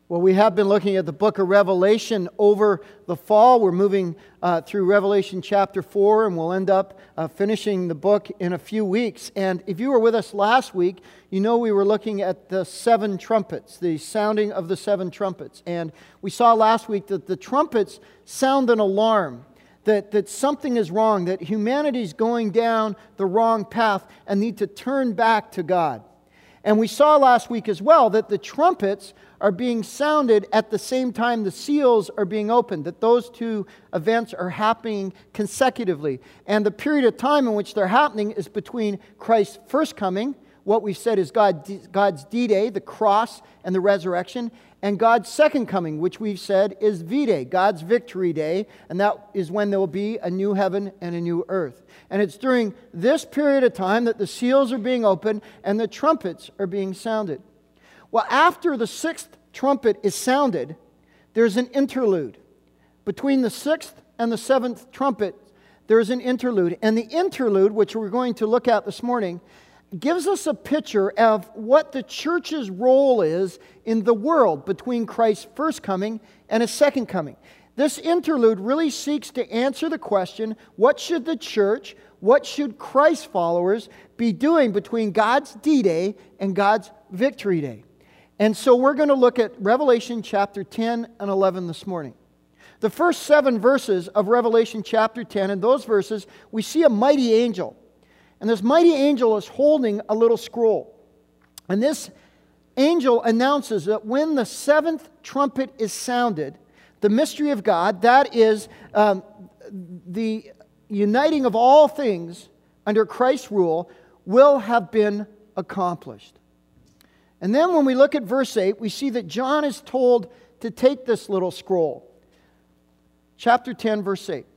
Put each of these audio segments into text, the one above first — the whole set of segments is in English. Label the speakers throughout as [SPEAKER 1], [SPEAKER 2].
[SPEAKER 1] Well, we have been looking at the book of Revelation over the fall. We're moving through Revelation chapter 4, and we'll end up finishing the book in a few weeks. And if you were with us last week, you know we were looking at the seven trumpets, the sounding of the seven trumpets. And we saw last week that the trumpets sound an alarm, that something is wrong, that humanity is going down the wrong path and need to turn back to God. And we saw last week as well that the trumpets are being sounded at the same time the seals are being opened, that those two events are happening consecutively. And the period of time in which they're happening is between Christ's first coming, what we've said is God's D-Day, the cross and the resurrection, and God's second coming, which we've said is V-Day, God's victory day, and that is when there will be a new heaven and a new earth. And it's during this period of time that the seals are being opened and the trumpets are being sounded. Well, after the sixth trumpet is sounded, there's an interlude. Between the sixth and the seventh trumpet, there's an interlude. And the interlude, which we're going to look at this morning, gives us a picture of what the church's role is in the world between Christ's first coming and His second coming. This interlude really seeks to answer the question, what should the church, what should Christ followers be doing between God's D-Day and God's victory day? And so we're going to look at Revelation chapter 10 and 11 this morning. The first 7 verses of Revelation chapter 10, in those verses, we see a mighty angel. And this mighty angel is holding a little scroll. And this angel announces that when the 7th trumpet is sounded, the mystery of God, that is the uniting of all things under Christ's rule, will have been accomplished. And then when we look at verse 8, we see that John is told to take this little scroll. Chapter 10, verse 8.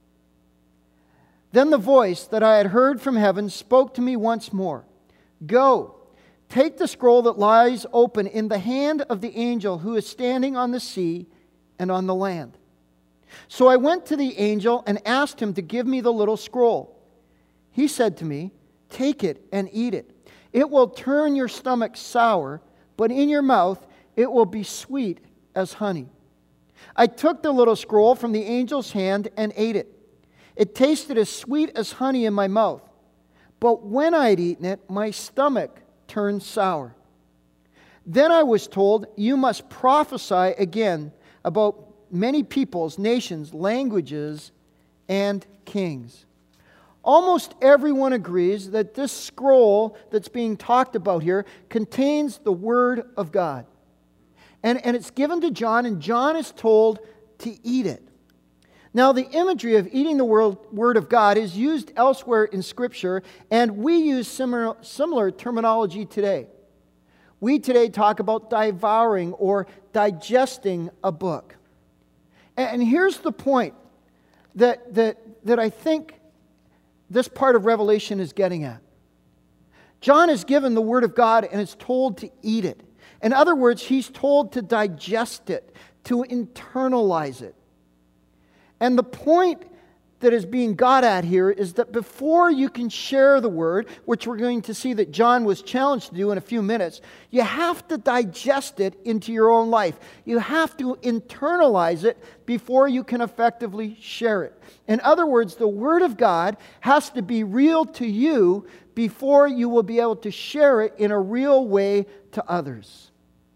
[SPEAKER 1] Then the voice that I had heard from heaven spoke to me once more. Go, take the scroll that lies open in the hand of the angel who is standing on the sea and on the land. So I went to the angel and asked him to give me the little scroll. He said to me, take it and eat it. It will turn your stomach sour, but in your mouth it will be sweet as honey. I took the little scroll from the angel's hand and ate it. It tasted as sweet as honey in my mouth. But when I had eaten it, my stomach turned sour. Then I was told, you must prophesy again about many peoples, nations, languages, and kings. Almost everyone agrees that this scroll that's being talked about here contains the Word of God. And it's given to John, and John is told to eat it. Now, the imagery of eating the Word of God is used elsewhere in Scripture, and we use similar terminology today. We today talk about devouring or digesting a book. And here's the point that I think this part of Revelation is getting at. John is given the Word of God and is told to eat it. In other words, he's told to digest it, to internalize it. And the point that is being got at here is that before you can share the Word, which we're going to see that John was challenged to do in a few minutes, you have to digest it into your own life. You have to internalize it before you can effectively share it. In other words, the Word of God has to be real to you before you will be able to share it in a real way to others.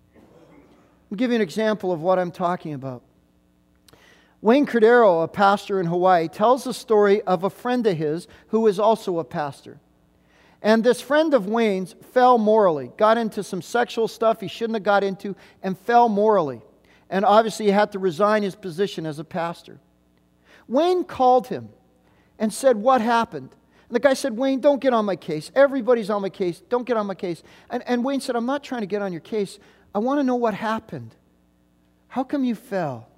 [SPEAKER 1] I'll give you an example of what I'm talking about. Wayne Cordero, a pastor in Hawaii, tells the story of a friend of his who is also a pastor. And this friend of Wayne's fell morally, got into some sexual stuff he shouldn't have got into, and fell morally. And obviously he had to resign his position as a pastor. Wayne called him and said, what happened? And the guy said, Wayne, don't get on my case. Everybody's on my case. Don't get on my case. And Wayne said, I'm not trying to get on your case. I want to know what happened. How come you fell?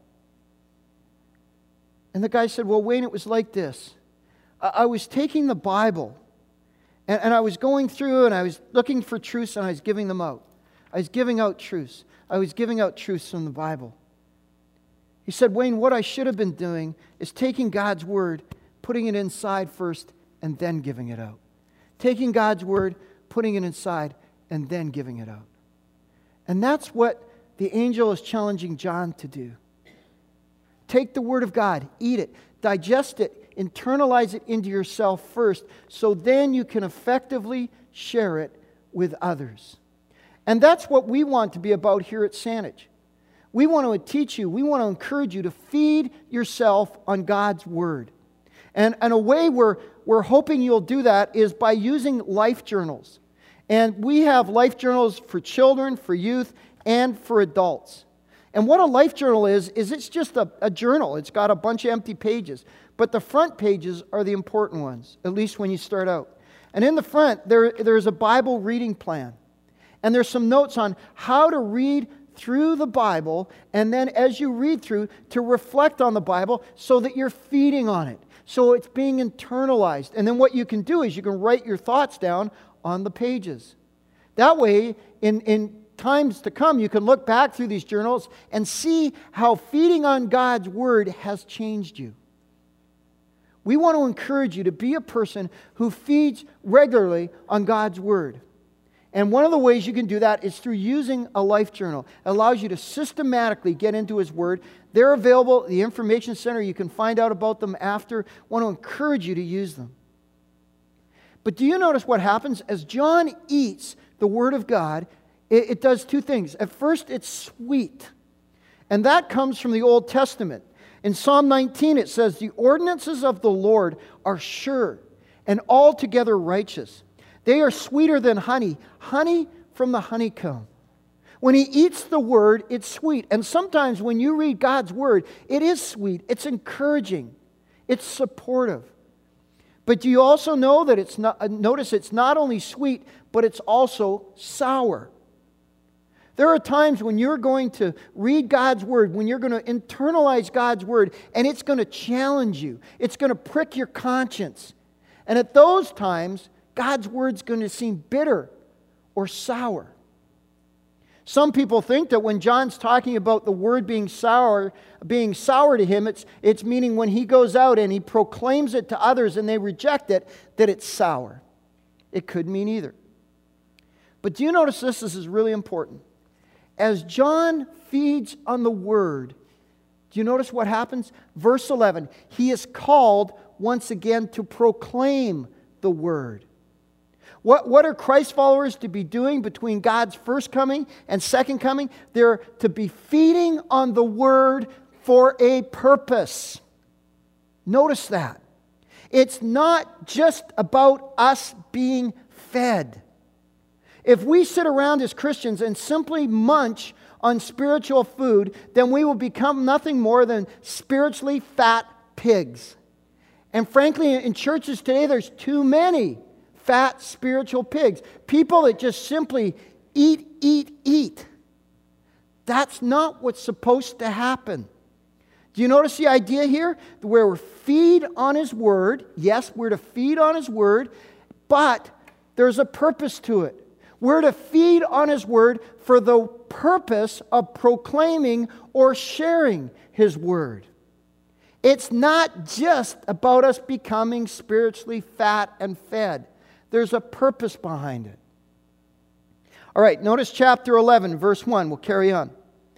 [SPEAKER 1] And the guy said, well, Wayne, it was like this. I was taking the Bible, and I was going through, and I was looking for truths, and I was giving them out. I was giving out truths. I was giving out truths from the Bible. He said, Wayne, what I should have been doing is taking God's Word, putting it inside first, and then giving it out. Taking God's Word, putting it inside, and then giving it out. And that's what the angel is challenging John to do. Take the Word of God, eat it, digest it, internalize it into yourself first, so then you can effectively share it with others. And that's what we want to be about here at Saanich. We want to teach you, we want to encourage you to feed yourself on God's Word. And a way we're hoping you'll do that is by using life journals. And we have life journals for children, for youth, and for adults. And what a life journal is it's just a journal. It's got a bunch of empty pages. But the front pages are the important ones, at least when you start out. And in the front, there's a Bible reading plan. And there's some notes on how to read through the Bible, and then as you read through, to reflect on the Bible so that you're feeding on it. So it's being internalized. And then what you can do is you can write your thoughts down on the pages. That way, in times to come, you can look back through these journals and see how feeding on God's Word has changed you. We want to encourage you to be a person who feeds regularly on God's Word. And one of the ways you can do that is through using a life journal. It allows you to systematically get into His Word. They're available at the Information Center. You can find out about them after. I want to encourage you to use them. But do you notice what happens? As John eats the Word of God, it does two things. At first, it's sweet. And that comes from the Old Testament. In Psalm 19, it says, "The ordinances of the Lord are sure and altogether righteous. They are sweeter than honey, honey from the honeycomb." When he eats the Word, it's sweet. And sometimes when you read God's Word, it is sweet. It's encouraging. It's supportive. But do you also know that notice it's not only sweet, but it's also sour. There are times when you're going to read God's Word, when you're going to internalize God's Word, and it's going to challenge you. It's going to prick your conscience. And at those times, God's Word's going to seem bitter or sour. Some people think that when John's talking about the Word being sour to him, it's meaning when he goes out and he proclaims it to others and they reject it, that it's sour. It could mean either. But do you notice this? This is really important. As John feeds on the Word, do you notice what happens? Verse 11, he is called once again to proclaim the Word. What are Christ followers to be doing between God's first coming and second coming? They're to be feeding on the Word for a purpose. Notice that. It's not just about us being fed. If we sit around as Christians and simply munch on spiritual food, then we will become nothing more than spiritually fat pigs. And frankly, in churches today, there's too many fat spiritual pigs. People that just simply eat. That's not what's supposed to happen. Do you notice the idea here? Where we feed on His Word. Yes, we're to feed on His Word, but there's a purpose to it. We're to feed on His Word for the purpose of proclaiming or sharing His Word. It's not just about us becoming spiritually fat and fed. There's a purpose behind it. All right, notice chapter 11, verse 1. We'll carry on.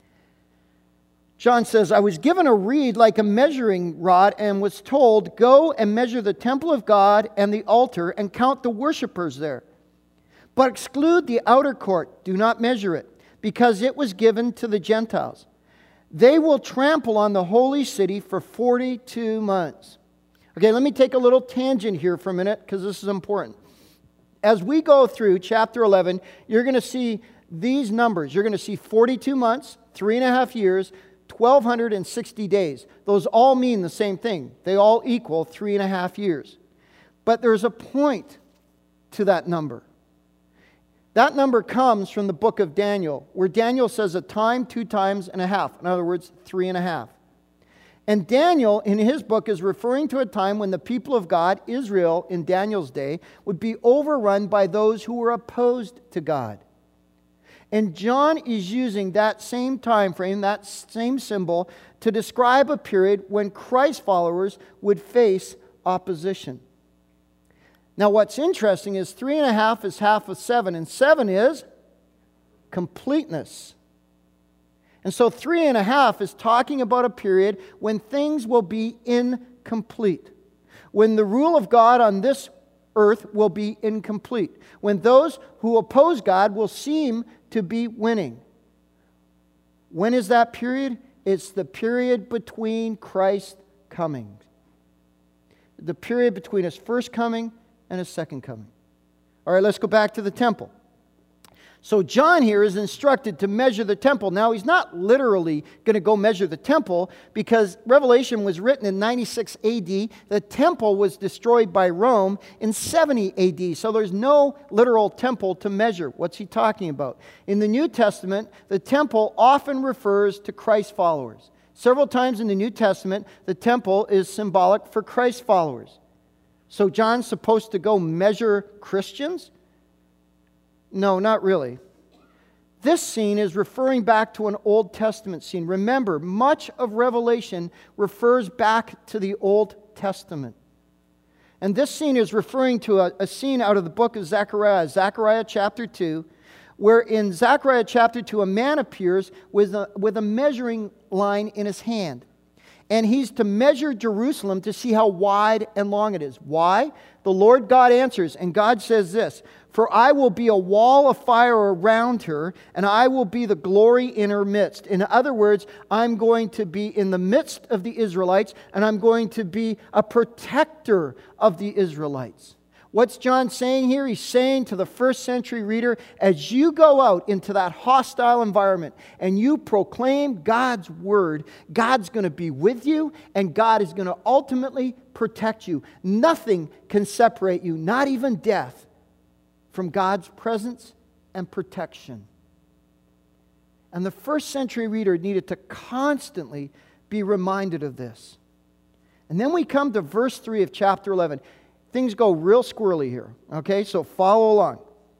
[SPEAKER 1] John says, "I was given a reed like a measuring rod and was told, 'Go and measure the temple of God and the altar and count the worshipers there. But exclude the outer court. Do not measure it, because it was given to the Gentiles. They will trample on the holy city for 42 months. Okay, let me take a little tangent here for a minute, because this is important. As we go through chapter 11, you're going to see these numbers. You're going to see 42 months, 3.5 years, 1,260 days. Those all mean the same thing. They all equal 3.5 years. But there's a point to that number. That number comes from the book of Daniel, where Daniel says a time, 2 times, and a half. In other words, 3.5. And Daniel, in his book, is referring to a time when the people of God, Israel, in Daniel's day, would be overrun by those who were opposed to God. And John is using that same time frame, that same symbol, to describe a period when Christ followers would face opposition. Now, what's interesting is 3.5 is half of 7, and 7 is completeness. And so 3.5 is talking about a period when things will be incomplete. When the rule of God on this earth will be incomplete. When those who oppose God will seem to be winning. When is that period? It's the period between Christ's coming. The period between His first coming and His second coming. All right, let's go back to the temple. So John here is instructed to measure the temple. Now, he's not literally going to go measure the temple because Revelation was written in 96 AD. The temple was destroyed by Rome in 70 AD. So there's no literal temple to measure. What's he talking about? In the New Testament, the temple often refers to Christ followers. Several times in the New Testament, the temple is symbolic for Christ followers. So John's supposed to go measure Christians? No, not really. This scene is referring back to an Old Testament scene. Remember, much of Revelation refers back to the Old Testament. And this scene is referring to a scene out of the book of Zechariah, Zechariah chapter 2, where in Zechariah chapter 2, a man appears with a measuring line in his hand. And he's to measure Jerusalem to see how wide and long it is. Why? The Lord God answers, and God says this, "For I will be a wall of fire around her, and I will be the glory in her midst." In other words, I'm going to be in the midst of the Israelites, and I'm going to be a protector of the Israelites. What's John saying here? He's saying to the first century reader, as you go out into that hostile environment and you proclaim God's word, God's going to be with you and God is going to ultimately protect you. Nothing can separate you, not even death, from God's presence and protection. And the first century reader needed to constantly be reminded of this. And then we come to verse 3 of chapter 11. Things go real squirrely here, okay? So follow along.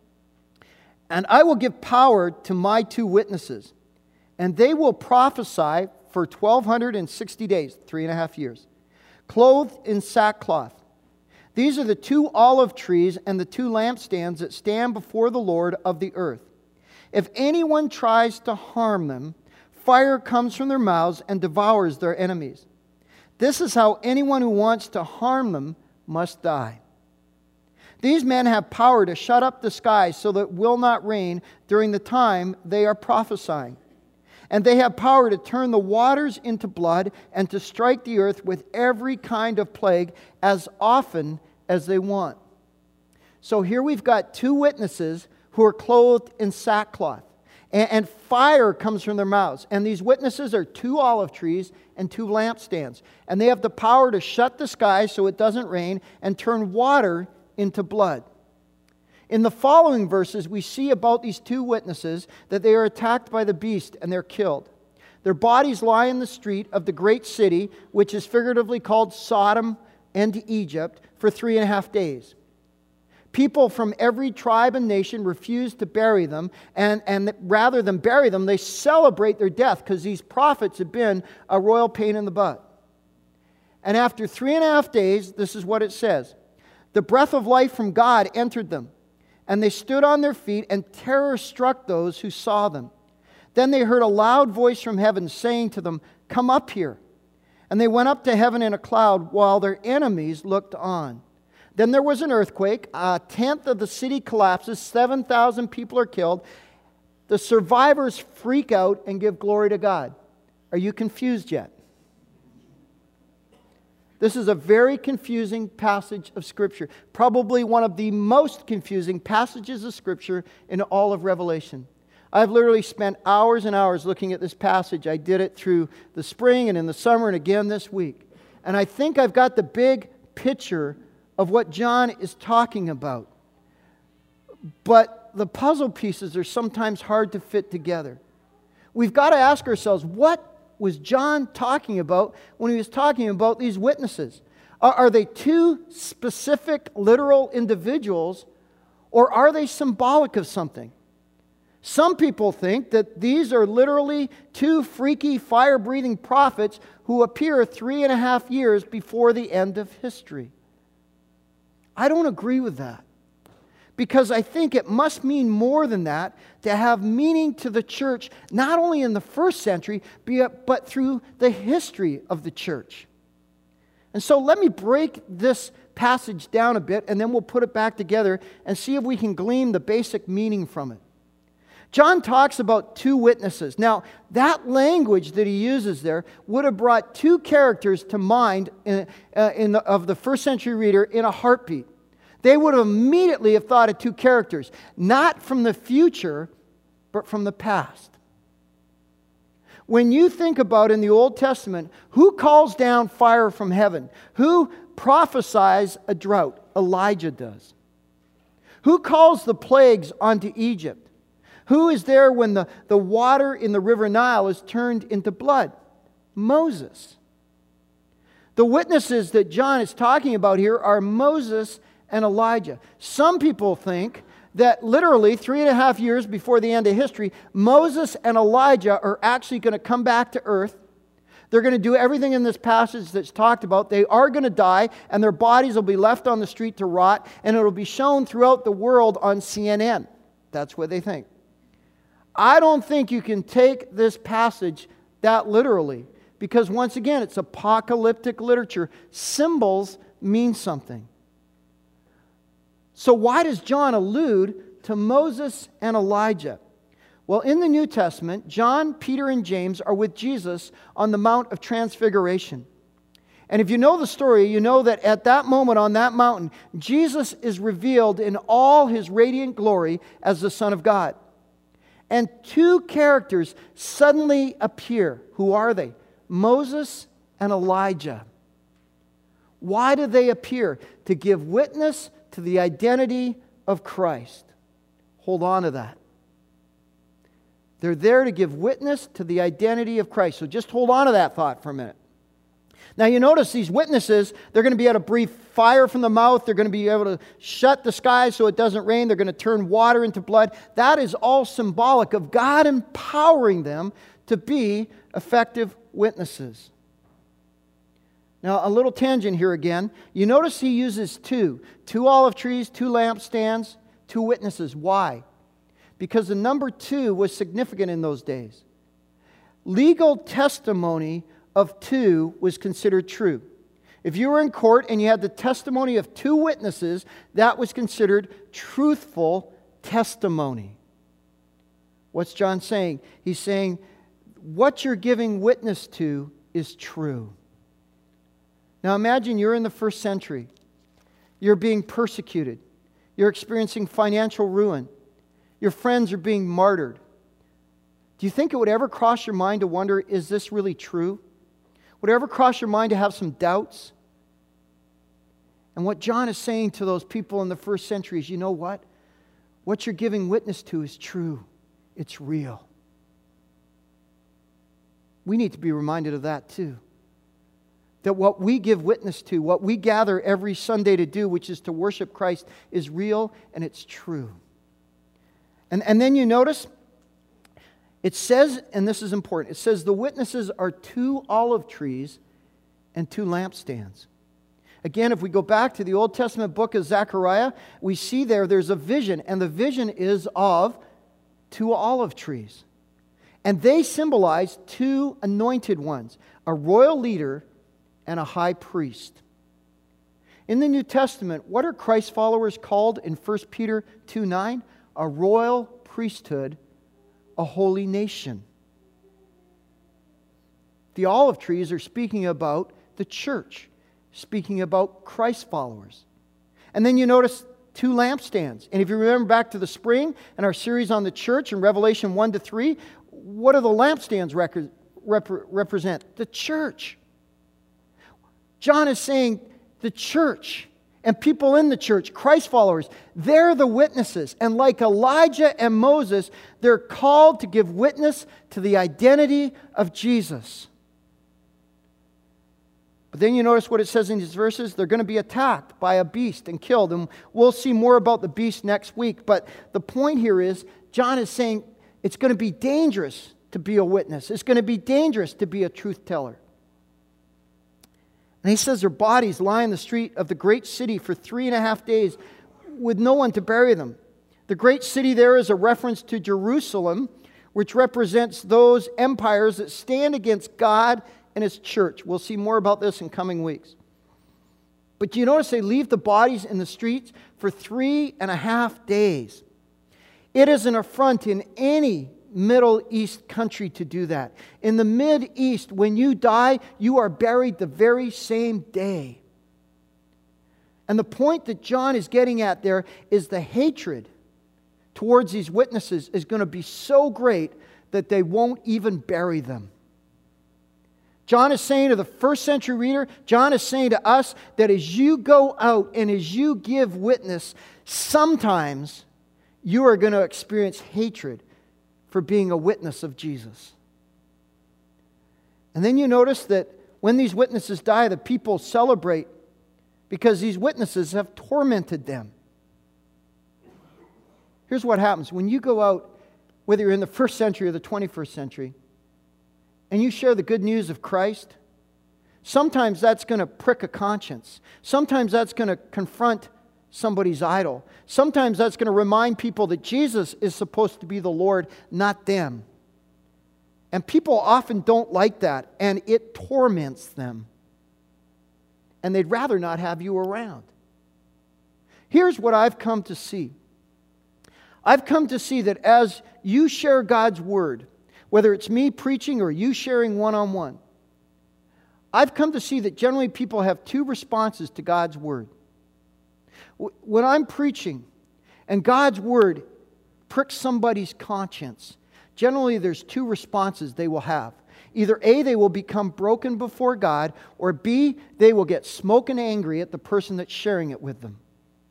[SPEAKER 1] "And I will give power to my 2 witnesses, and they will prophesy for 1,260 days, 3.5 years, clothed in sackcloth. These are the 2 olive trees and the 2 lampstands that stand before the Lord of the earth. If anyone tries to harm them, fire comes from their mouths and devours their enemies. This is how anyone who wants to harm them must die. These men have power to shut up the sky so that it will not rain during the time they are prophesying. And they have power to turn the waters into blood and to strike the earth with every kind of plague as often as they want." So here we've got 2 witnesses who are clothed in sackcloth. And fire comes from their mouths. And these witnesses are 2 olive trees and 2 lampstands. And they have the power to shut the sky so it doesn't rain and turn water into blood. In the following verses, we see about these 2 witnesses that they are attacked by the beast and they're killed. Their bodies lie in the street of the great city, which is figuratively called Sodom and Egypt, for 3.5 days. People from every tribe and nation refuse to bury them, and rather than bury them, they celebrate their death because these prophets have been a royal pain in the butt. And after 3.5 days, this is what it says, "The breath of life from God entered them, and they stood on their feet, and terror struck those who saw them. Then they heard a loud voice from heaven saying to them, 'Come up here.' And they went up to heaven in a cloud while their enemies looked on. Then there was an earthquake. 1/10 of the city collapses. 7,000 people are killed. The survivors freak out and give glory to God." Are you confused yet? This is a very confusing passage of Scripture. Probably one of the most confusing passages of Scripture in all of Revelation. I've literally spent hours and hours looking at this passage. I did it through the spring and in the summer and again this week. And I think I've got the big picture of what John is talking about. But the puzzle pieces are sometimes hard to fit together. We've got to ask ourselves, what was John talking about when he was talking about these witnesses? Are they 2 specific, literal individuals, or are they symbolic of something? Some people think that these are literally 2 freaky, fire-breathing prophets who appear 3.5 years before the end of history. I don't agree with that. because I think it must mean more than that to have meaning to the church, not only in the first century, but through the history of the church. And so let me break this passage down a bit, and then we'll put it back together and see if we can glean the basic meaning from it. John talks about two witnesses. Now, that language that he uses there would have brought two characters to mind of the first century reader in a heartbeat. They would have immediately have thought of two characters, not from the future, but from the past. When you think about in the Old Testament, who calls down fire from heaven? Who prophesies a drought? Elijah does. Who calls the plagues onto Egypt? Who is there when the water in the river Nile is turned into blood? Moses. The witnesses that John is talking about here are Moses and Elijah. Some people think that literally 3.5 years before the end of history, Moses and Elijah are actually going to come back to earth. They're going to do everything in this passage that's talked about. They are going to die, and their bodies will be left on the street to rot, and it will be shown throughout the world on CNN. That's what they think. I don't think you can take this passage that literally, because once again, it's apocalyptic literature. Symbols mean something. So why does John allude to Moses and Elijah? Well, in the New Testament, John, Peter, and James are with Jesus on the Mount of Transfiguration. And if you know the story, you know that at that moment on that mountain, Jesus is revealed in all his radiant glory as the Son of God. And two characters suddenly appear. Who are they? Moses and Elijah. Why do they appear? To give witness to the identity of Christ. Hold on to that. They're there to give witness to the identity of Christ. So just hold on to that thought for a minute. Now you notice these witnesses, they're going to be able to breathe fire from the mouth. They're going to be able to shut the sky so it doesn't rain. They're going to turn water into blood. That is all symbolic of God empowering them to be effective witnesses. Now, a little tangent here again. You notice he uses two olive trees, 2 lampstands, 2 witnesses. Why? Because the number 2 was significant in those days. Legal testimony of 2 was considered true. If you were in court and you had the testimony of 2 witnesses, that was considered truthful testimony. What's John saying? He's saying, what you're giving witness to is true. Now imagine you're in the first century. You're being persecuted. You're experiencing financial ruin. Your friends are being martyred. Do you think it would ever cross your mind to wonder, is this really true? Would it ever cross your mind to have some doubts? And what John is saying to those people in the first century is, you know what? What you're giving witness to is true. It's real. We need to be reminded of that too. That what we give witness to, what we gather every Sunday to do, which is to worship Christ, is real and it's true. And then you notice, it says, and this is important, it says the witnesses are 2 olive trees and 2 lampstands. Again, if we go back to the Old Testament book of Zechariah, we see there's a vision, and the vision is of 2 olive trees. And they symbolize 2 anointed ones, a royal leader and a high priest. In the New Testament, what are Christ's followers called in 1 Peter 2:9? A royal priesthood, a holy nation. The olive trees are speaking about the church, speaking about Christ's followers. And then you notice 2 lampstands. And if you remember back to the spring and our series on the church in Revelation 1-3, what do the lampstands represent? The church. John is saying the church and people in the church, Christ followers, they're the witnesses. And like Elijah and Moses, they're called to give witness to the identity of Jesus. But then you notice what it says in these verses. They're going to be attacked by a beast and killed. And we'll see more about the beast next week. But the point here is, John is saying it's going to be dangerous to be a witness. It's going to be dangerous to be a truth teller. And he says their bodies lie in the street of the great city for 3.5 days. with no one to bury them. The great city there is a reference to Jerusalem, which represents those empires that stand against God and His church. We'll see more about this in coming weeks. But do you notice they leave the bodies in the streets for 3.5 days? It is an affront in any Middle East country to do that. In the Mid East, when you die, you are buried the very same day. And the point that John is getting at there is the hatred towards these witnesses is going to be so great that they won't even bury them. John is saying to the first century reader, John is saying to us that as you go out and as you give witness, sometimes you are going to experience hatred for being a witness of Jesus. And then you notice that when these witnesses die, the people celebrate because these witnesses have tormented them. Here's what happens. When you go out, whether you're in the first century or the 21st century, and you share the good news of Christ, sometimes that's going to prick a conscience. Sometimes that's going to confront somebody's idol. Sometimes that's going to remind people that Jesus is supposed to be the Lord, not them. And people often don't like that, and it torments them. And they'd rather not have you around. Here's what I've come to see. I've come to see that as you share God's Word, whether it's me preaching or you sharing one-on-one, I've come to see that generally people have two responses to God's Word. When I'm preaching and God's Word pricks somebody's conscience, generally there's two responses they will have. Either A, they will become broken before God, or B, they will get smoking angry at the person that's sharing it with them.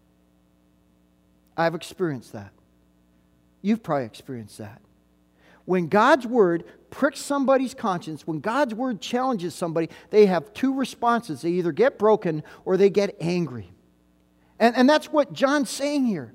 [SPEAKER 1] I've experienced that. You've probably experienced that. When God's Word pricks somebody's conscience, when God's Word challenges somebody, they have two responses. They either get broken or they get angry. And that's what John's saying here.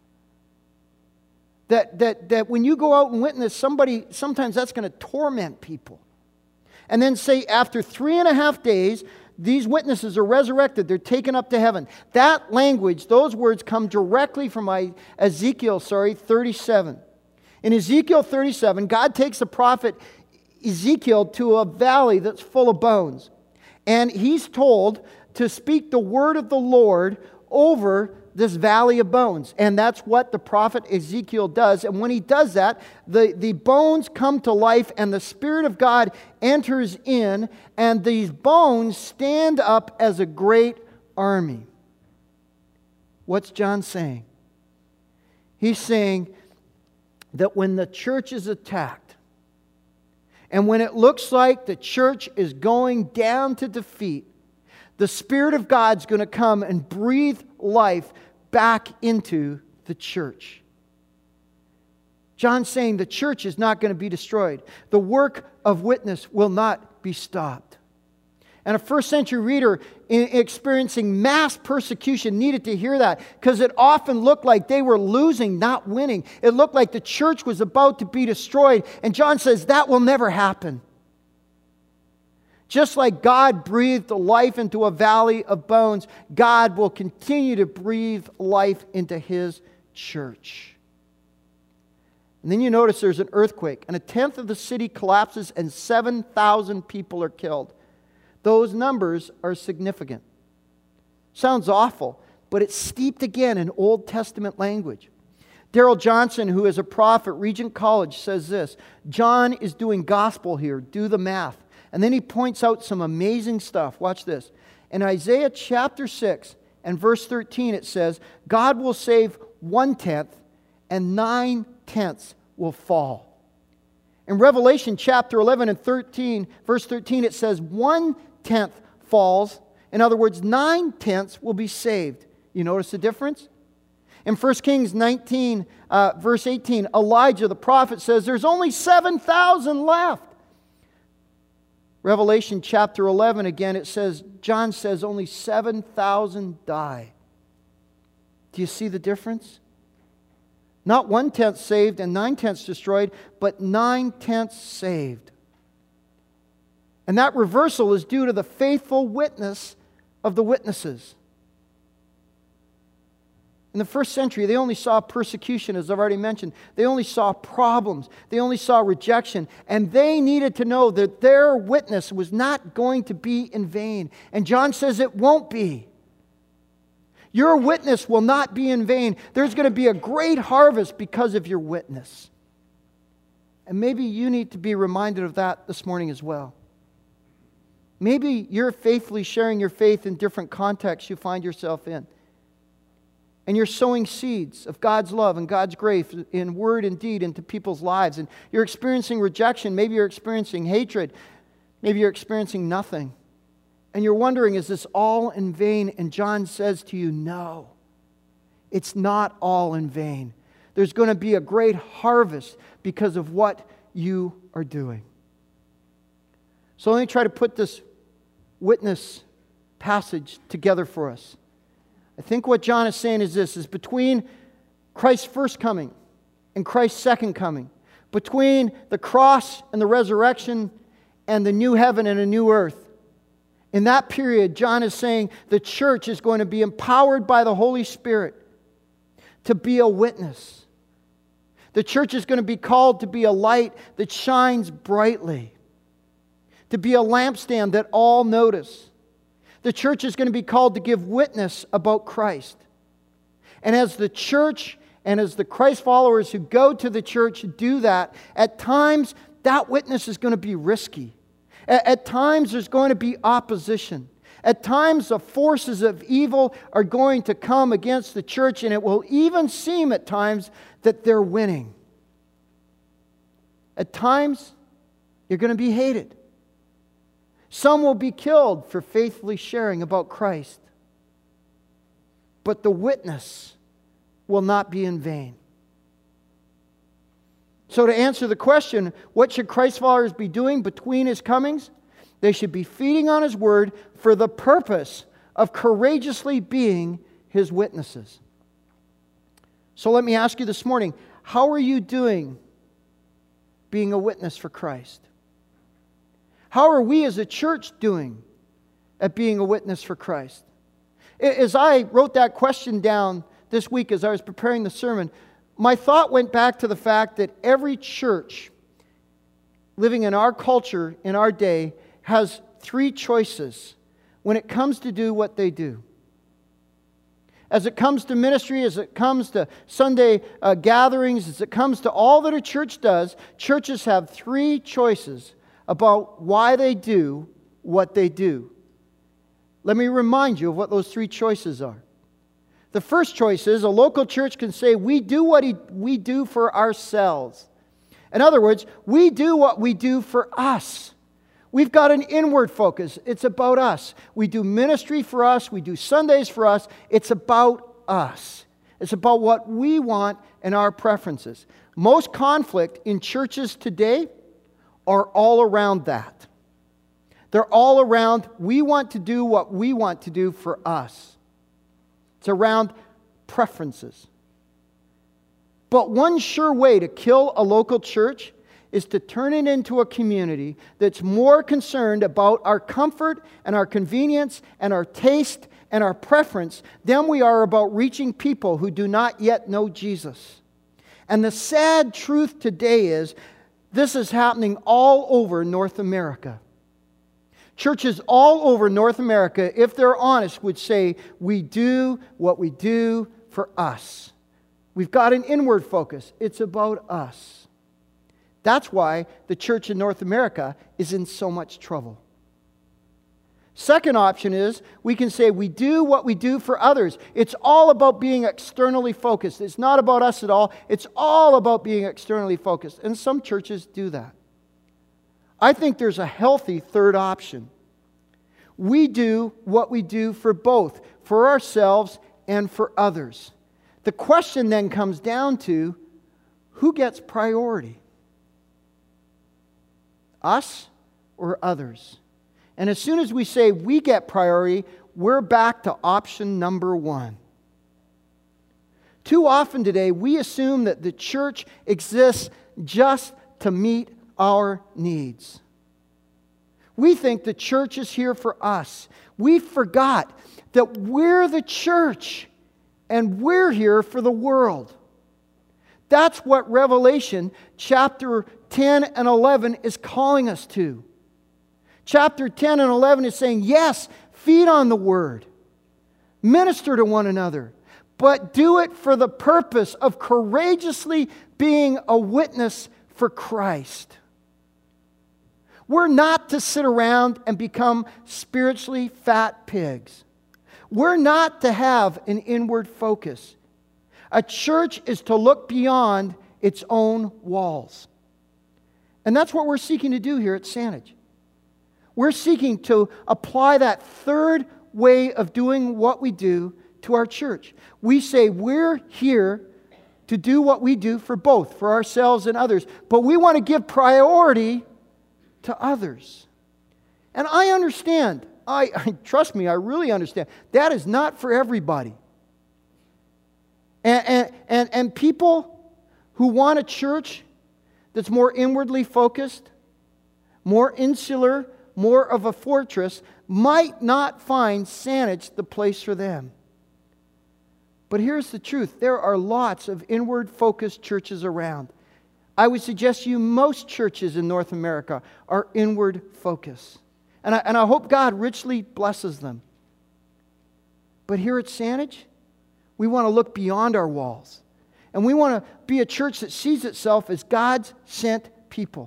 [SPEAKER 1] That when you go out and witness somebody, sometimes that's going to torment people. And then say after 3.5 days, these witnesses are resurrected. They're taken up to heaven. That language, those words come directly from Ezekiel 37. In Ezekiel 37, God takes the prophet Ezekiel to a valley that's full of bones. And he's told to speak the word of the Lord over this valley of bones. And that's what the prophet Ezekiel does. And when he does that, the bones come to life and the Spirit of God enters in, and these bones stand up as a great army. What's John saying? He's saying that when the church is attacked, and when it looks like the church is going down to defeat, the Spirit of God's going to come and breathe life back into the church. John's saying the church is not going to be destroyed. The work of witness will not be stopped. And a first century reader experiencing mass persecution needed to hear that, because it often looked like they were losing, not winning. It looked like the church was about to be destroyed. And John says that will never happen. Just like God breathed life into a valley of bones, God will continue to breathe life into His church. And then you notice there's an earthquake, and 1/10 of the city collapses, and 7,000 people are killed. Those numbers are significant. Sounds awful, but it's steeped again in Old Testament language. Darrell Johnson, who is a prophet at Regent College, says this: John is doing gospel here. Do the math. And then he points out some amazing stuff. Watch this. In Isaiah chapter 6 and verse 13 it says, God will save 1/10 and 9/10 will fall. In Revelation chapter 11 and 13, verse 13 it says 1/10 falls. In other words, 9/10 will be saved. You notice the difference? In 1 Kings 19 verse 18, Elijah the prophet says there's only 7,000 left. Revelation chapter 11, again, it says, John says only 7,000 die. Do you see the difference? Not 1/10 saved and 9/10 destroyed, but 9/10 saved. And that reversal is due to the faithful witness of the witnesses. In the first century, they only saw persecution, as I've already mentioned. They only saw problems. They only saw rejection. And they needed to know that their witness was not going to be in vain. And John says it won't be. Your witness will not be in vain. There's going to be a great harvest because of your witness. And maybe you need to be reminded of that this morning as well. Maybe you're faithfully sharing your faith in different contexts you find yourself in. And you're sowing seeds of God's love and God's grace in word and deed into people's lives. And you're experiencing rejection. Maybe you're experiencing hatred. Maybe you're experiencing nothing. And you're wondering, is this all in vain? And John says to you, no, it's not all in vain. There's going to be a great harvest because of what you are doing. So let me try to put this witness passage together for us. I think what John is saying is this, is between Christ's first coming and Christ's second coming, between the cross and the resurrection and the new heaven and a new earth, in that period, John is saying the church is going to be empowered by the Holy Spirit to be a witness. The church is going to be called to be a light that shines brightly, to be a lampstand that all notice. The church is going to be called to give witness about Christ. And as the church and as the Christ followers who go to the church do that, at times that witness is going to be risky. At times there's going to be opposition. At times the forces of evil are going to come against the church, and it will even seem at times that they're winning. At times you're going to be hated. Some will be killed for faithfully sharing about Christ. But the witness will not be in vain. So to answer the question, what should Christ followers be doing between His comings? They should be feeding on His Word for the purpose of courageously being His witnesses. So let me ask you this morning, how are you doing being a witness for Christ? How are we as a church doing at being a witness for Christ? As I wrote that question down this week as I was preparing the sermon, my thought went back to the fact that every church living in our culture, in our day, has three choices when it comes to do what they do. As it comes to ministry, as it comes to Sunday gatherings, as it comes to all that a church does, churches have three choices about why they do what they do. Let me remind you of what those three choices are. The first choice is a local church can say, we do what we do for ourselves. In other words, we do what we do for us. We've got an inward focus. It's about us. We do ministry for us. We do Sundays for us. It's about us. It's about what we want and our preferences. Most conflict in churches today are all around that. They're all around, we want to do what we want to do for us. It's around preferences. But one sure way to kill a local church is to turn it into a community that's more concerned about our comfort and our convenience and our taste and our preference than we are about reaching people who do not yet know Jesus. And the sad truth today is this is happening all over North America. Churches all over North America, if they're honest, would say, we do what we do for us. We've got an inward focus. It's about us. That's why the church in North America is in so much trouble. Second option is we can say we do what we do for others. It's all about being externally focused. It's not about us at all. It's all about being externally focused. And some churches do that. I think there's a healthy third option. We do what we do for both, for ourselves and for others. The question then comes down to, who gets priority? Us or others? And as soon as we say we get priority, we're back to option number one. Too often today, we assume that the church exists just to meet our needs. We think the church is here for us. We forgot that we're the church and we're here for the world. That's what Revelation chapter 10 and 11 is calling us to. Chapter 10 and 11 is saying, yes, feed on the Word. Minister to one another. But do it for the purpose of courageously being a witness for Christ. We're not to sit around and become spiritually fat pigs. We're not to have an inward focus. A church is to look beyond its own walls. And that's what we're seeking to do here at Saanich. We're seeking to apply that third way of doing what we do to our church. We say we're here to do what we do for both, for ourselves and others, but we want to give priority to others. And I understand. Trust me, I really understand. That is not for everybody. And people who want a church that's more inwardly focused, more insular, more of a fortress, might not find Saanich the place for them. But here's the truth. There are lots of inward-focused churches around. I would suggest to you most churches in North America are inward-focused. And I hope God richly blesses them. But here at Saanich, we want to look beyond our walls. And we want to be a church that sees itself as God's sent people.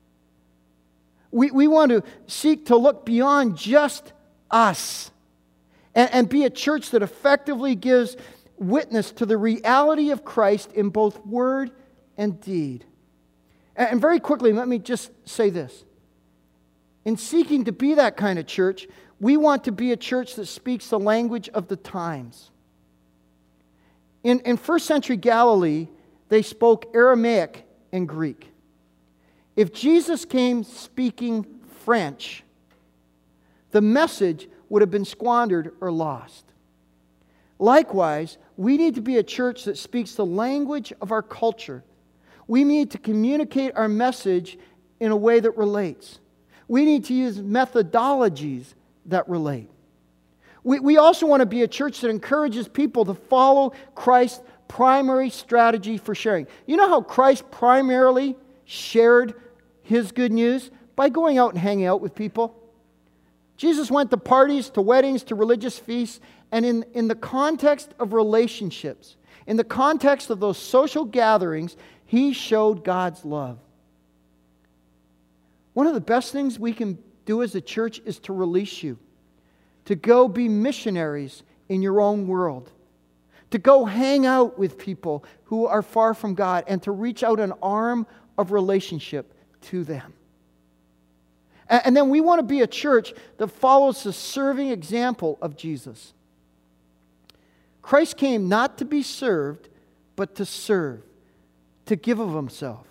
[SPEAKER 1] We want to seek to look beyond just us and be a church that effectively gives witness to the reality of Christ in both word and deed. And very quickly, let me just say this. In seeking to be that kind of church, we want to be a church that speaks the language of the times. In first century Galilee, they spoke Aramaic and Greek. If Jesus came speaking French, the message would have been squandered or lost. Likewise, we need to be a church that speaks the language of our culture. We need to communicate our message in a way that relates. We need to use methodologies that relate. We also want to be a church that encourages people to follow Christ's primary strategy for sharing. You know how Christ primarily shared His good news? By going out and hanging out with people. Jesus went to parties, to weddings, to religious feasts, and in the context of relationships, in the context of those social gatherings, He showed God's love. One of the best things we can do as a church is to release you, to go be missionaries in your own world, to go hang out with people who are far from God, and to reach out an arm of relationship to them. And then we want to be a church that follows the serving example of Jesus. Christ came not to be served, but to serve, to give of Himself.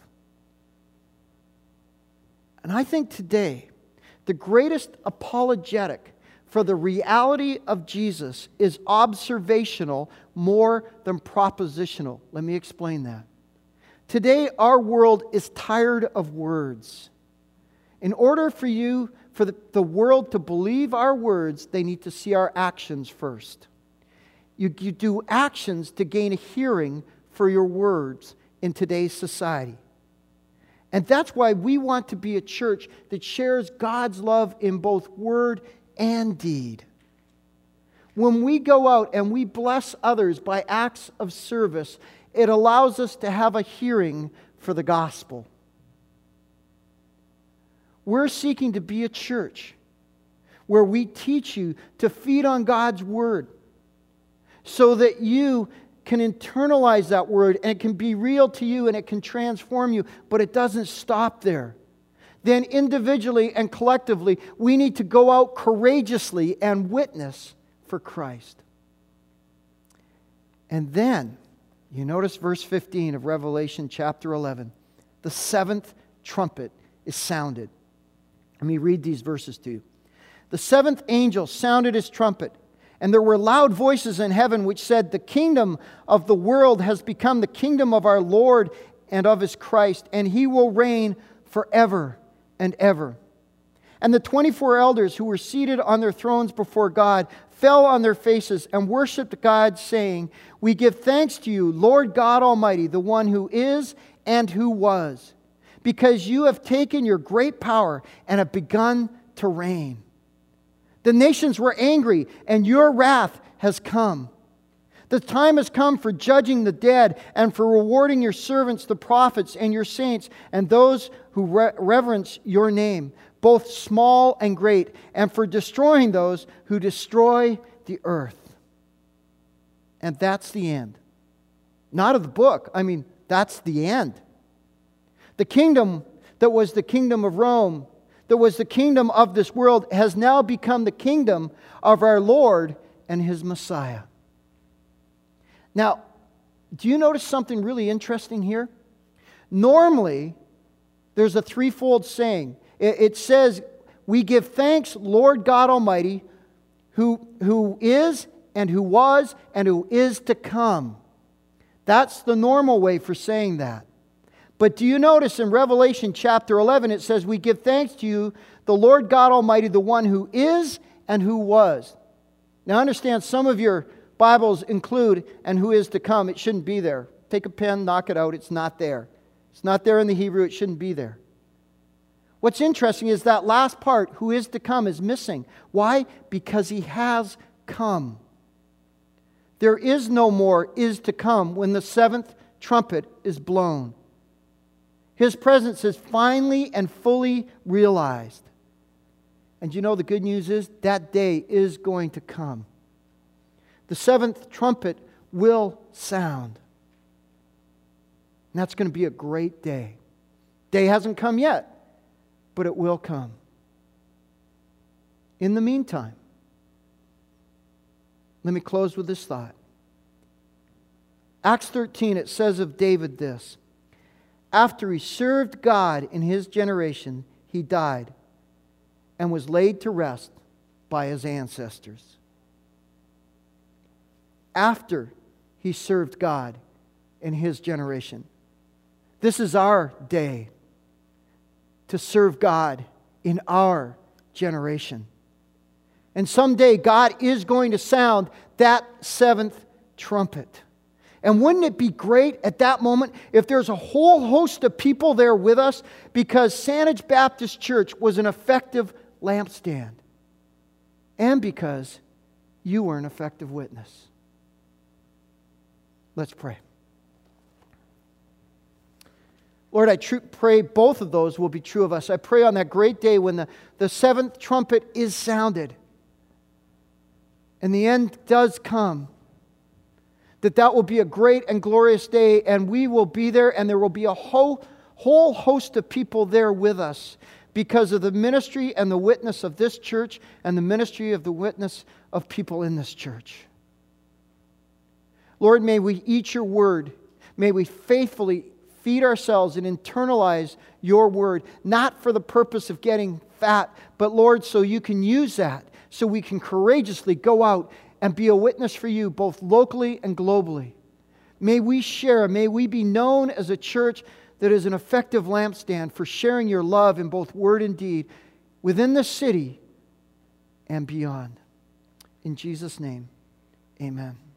[SPEAKER 1] And I think today, the greatest apologetic for the reality of Jesus is observational more than propositional. Let me explain that. Today, our world is tired of words. In order for the world to believe our words, they need to see our actions first. You do actions to gain a hearing for your words in today's society. And that's why we want to be a church that shares God's love in both word and deed. When we go out and we bless others by acts of service, it allows us to have a hearing for the gospel. We're seeking to be a church where we teach you to feed on God's Word so that you can internalize that Word and it can be real to you and it can transform you, but it doesn't stop there. Then individually and collectively, we need to go out courageously and witness for Christ. And then, you notice verse 15 of Revelation chapter 11. The seventh trumpet is sounded. Let me read these verses to you. The seventh angel sounded his trumpet, and there were loud voices in heaven which said, "The kingdom of the world has become the kingdom of our Lord and of His Christ, and He will reign forever and ever." And the 24 elders who were seated on their thrones before God fell on their faces and worshiped God, saying, "We give thanks to you, Lord God Almighty, the one who is and who was, because you have taken your great power and have begun to reign. The nations were angry, and your wrath has come. The time has come for judging the dead and for rewarding your servants, the prophets, and your saints, and those who reverence your name, both small and great, and for destroying those who destroy the earth." And that's the end. Not of the book. That's the end. The kingdom that was the kingdom of Rome, that was the kingdom of this world, has now become the kingdom of our Lord and His Messiah. Now, do you notice something really interesting here? Normally, there's a threefold saying. It says, "We give thanks, Lord God Almighty, who is and who was and who is to come." That's the normal way for saying that. But do you notice in Revelation chapter 11, it says, "We give thanks to you, the Lord God Almighty, the one who is and who was." Now understand, some of your Bibles include "and who is to come." It shouldn't be there. Take a pen, knock it out. It's not there. It's not there in the Hebrew. It shouldn't be there. What's interesting is that last part, "who is to come," is missing. Why? Because He has come. There is no more "is to come" when the seventh trumpet is blown. His presence is finally and fully realized. And you know, the good news is that day is going to come. The seventh trumpet will sound. And that's going to be a great day. Day hasn't come yet, but it will come. In the meantime, let me close with this thought. Acts 13, it says of David this: "After he served God in his generation, he died and was laid to rest by his ancestors." After he served God in his generation. This is our day to serve God in our generation. And someday God is going to sound that seventh trumpet. And wouldn't it be great at that moment if there's a whole host of people there with us, because Saanich Baptist Church was an effective lampstand, and because you were an effective witness. Let's pray. Lord, I pray both of those will be true of us. I pray on that great day when the seventh trumpet is sounded and the end does come, that will be a great and glorious day, and we will be there, and there will be a whole host of people there with us because of the ministry and the witness of this church and the ministry of the witness of people in this church. Lord, may we eat your word. May we faithfully feed ourselves and internalize your word, not for the purpose of getting fat, but Lord, so you can use that, so we can courageously go out and be a witness for you, both locally and globally. May we share, may we be known as a church that is an effective lampstand for sharing your love in both word and deed within the city and beyond. In Jesus' name, amen.